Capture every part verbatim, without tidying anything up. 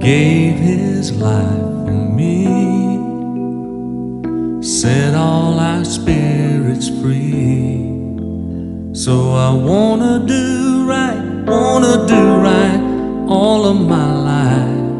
gave his life for me, set all our spirits free. So I wanna do right, wanna do right all of my life.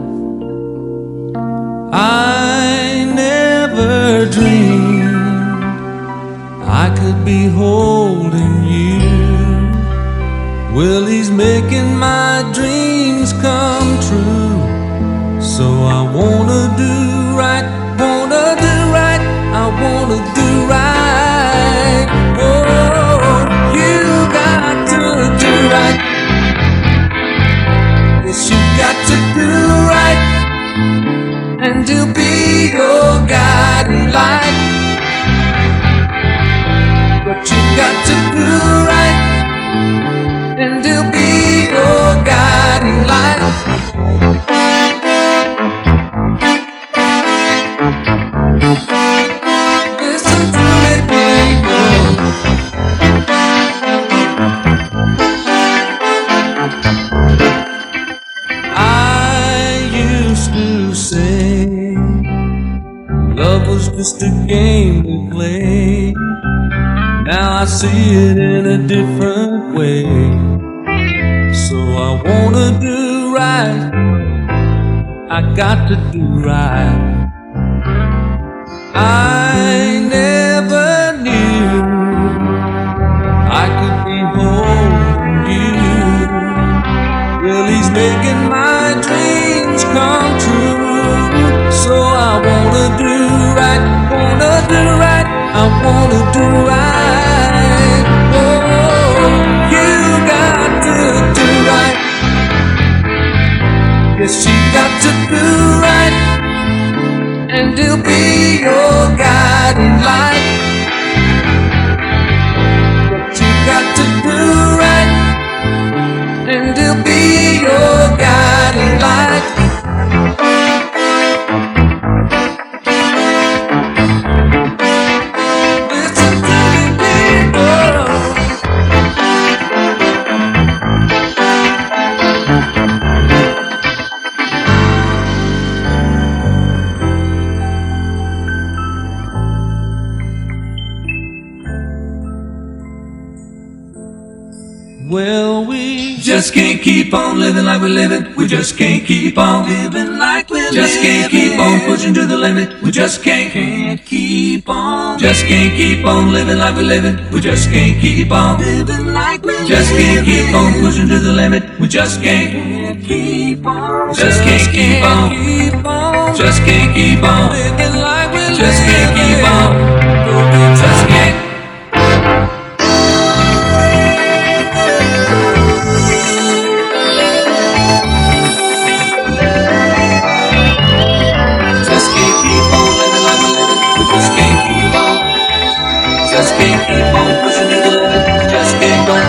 I never dreamed I could be holding you. Well, he's making my dreams come true. So I wanna do right, wanna do right, I wanna do right. Oh, you got to do right. Yes, you got to do right, and he'll be your guiding light. But you got to do right, and he'll be your guiding light. Listen to me, people. I used to say love was just a game we play. Now I see it in a different way. So I wanna do right, I got to do right. I never knew I could be holding you. Well, he's making my dreams come true. So I wanna do right, wanna do right, I wanna do right. Oh, you got to do right. Yes, you got to do right, and he'll be your guiding light. But you got to do right, and he'll be your guiding light. Listen to me, people. Well, we just can't keep on living like we're living. We just can't keep on living like we're just living. can't Just can't keep on pushing to the limit. We just can't, can't keep on. Just can't keep on living like we're living. We just can't keep on living like we're just living. Just can't keep on pushing to the limit. We just can't, can't keep on. Just can't keep on. Just can't keep on living like we're Just can't keep on. Just can't. Just can't keep on pushing to the limit. Just can't go.